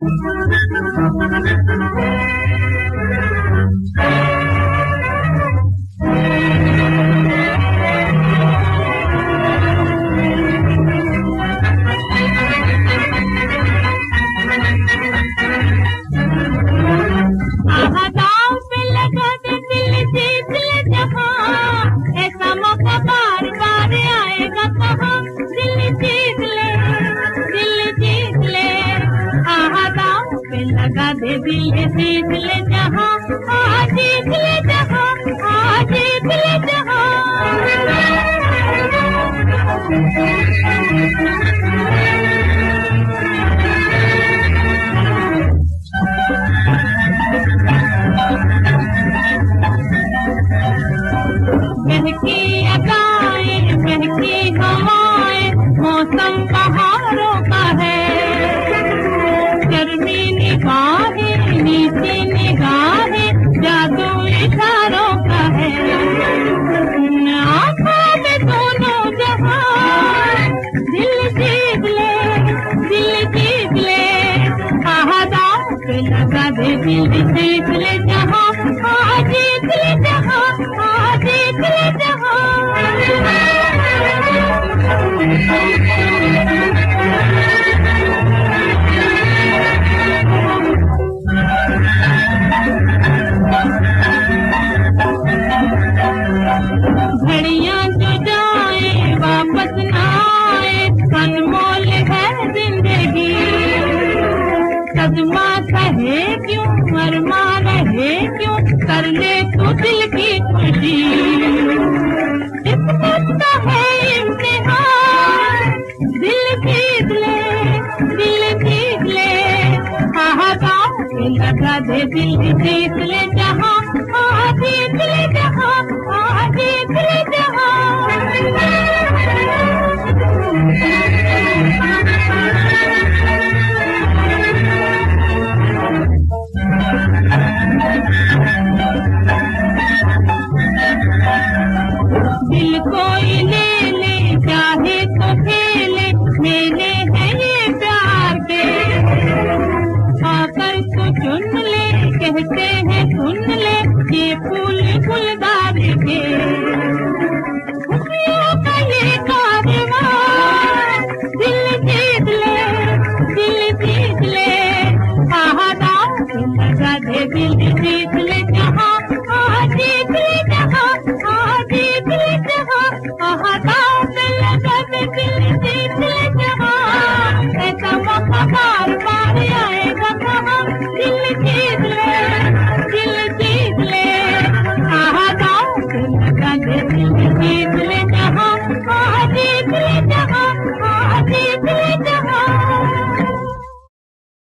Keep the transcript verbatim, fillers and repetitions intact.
लगा दे दिल जीत ले जहां, आ जीत ले जहां, आ जीत ले जहां। बहकी अदाएं, बहकी हवाएं, मौसम बहारों का है। गर्मी निगाहें, नीची निगाहें, जादू इशारों का है। आँखों में दोनों जहां, दिल जीत ले, दिल जीत ले। आहदाओं पे लगा दे दिल जीत ले जहां, आ जीत ले जहां, आ जीत ले जहां। घड़ियां जो जाए वापस न आए, अनमोल है जिंदगी। सदमा कहे क्यों, अरमा रहे क्यों, कर ले तू दिल की खुशी। किस्मत का है इम्तिहान, दिल जीत ले, दिल जीत ले। आहदाओं पे लगा दे दिल जीत ले जहां, आ जीत ले जहां, आ जीत ले जहां।